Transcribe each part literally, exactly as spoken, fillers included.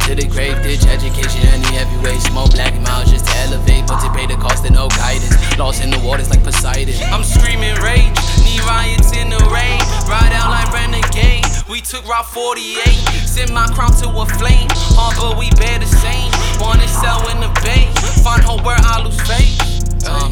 to the grave, ditch education, any heavyweight. Smoke black miles just to elevate, but to pay the cost of no guidance. Lost in the waters like Poseidon. I'm screaming rage, need riots in the rain. Ride out like renegade, we took Route forty-eight. Send my crown to a flame, huh, but we bear the same. Wanna sell in the bay, find hope where I lose faith. Um,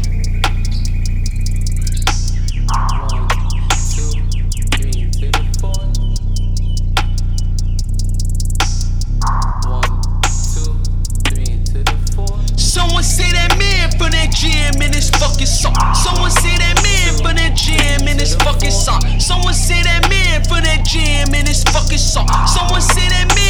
Someone say that man for that jam in this fucking song. Someone say that man for that jam in this fucking song. Someone say that man for that jam in this fucking song. Someone say that man